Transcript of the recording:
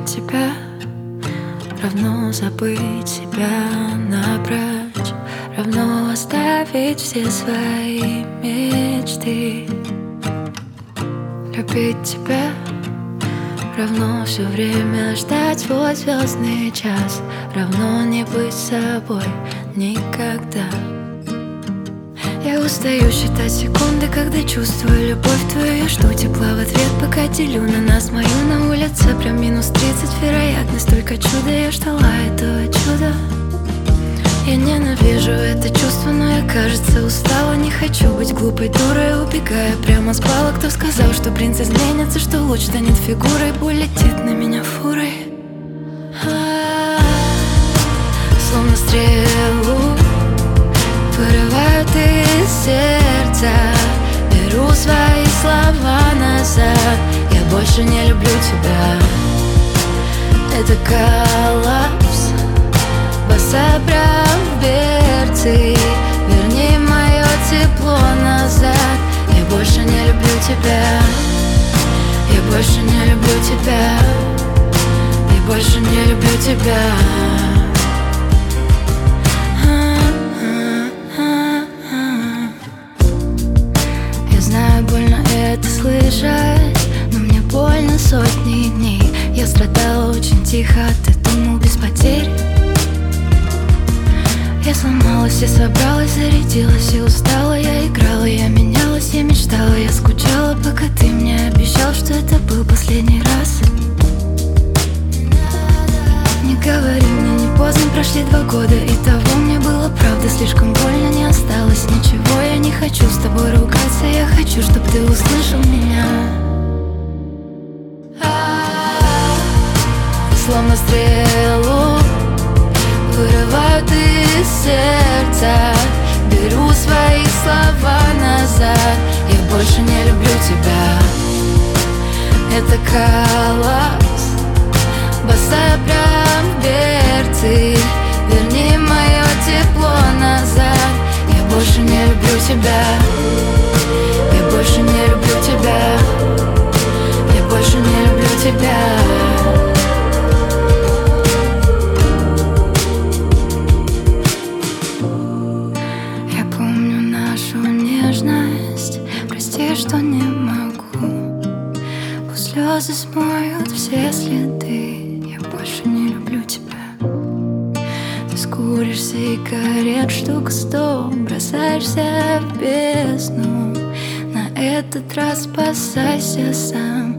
тебя равно забыть себя напрочь, равно оставить все свои мечты. Любить тебя равно все время ждать свой звездный час, равно не быть собой никогда. Я устаю считать секунды, когда чувствую любовь твою. Я жду тепла в ответ, пока делю на нас мою. На улице прям минус 30, вероятность только чуда. Я ждала этого чуда. Я ненавижу это чувство, но я, кажется, устала. Не хочу быть глупой дурой, убегая прямо с бала. Кто сказал, что принц изменится, что луч станет фигурой? Боль летит на меня фурой, словно стрелу вырывают из сердца. Беру свои слова назад. Я больше не люблю тебя. Это коллапс, босса-прям в берцы. Верни мое тепло назад. Я больше не люблю тебя. Я больше не люблю тебя. Я больше не люблю тебя. Больно это слышать, но мне больно сотни дней. Я страдала очень тихо, ты думал без потерь. Я сломалась и собралась, зарядилась и устала. Я играла, я менялась, я мечтала, я скучала, пока ты мне обещал, что это был последний раз. Не говори мне, не поздно, прошли 2 года, и того мне было правда слишком больно. Не осталось ничего, я не хочу с тобой ругаться. Я хочу, чтоб ты услышал меня. Словно стрелу вырывают из сердца. Беру свои слова назад. Я больше не люблю тебя. Это коллапс, босса прям в берцы. Верни мое тепло назад. Я больше не люблю тебя. Я больше не люблю тебя. Я больше не люблю тебя. Я помню нашу нежность. Прости, что не могу. Пусть слезы смоют все следы. Я больше не люблю тебя. Куришь сигарет штук 100, бросаешься в бездну. На этот раз спасайся сам.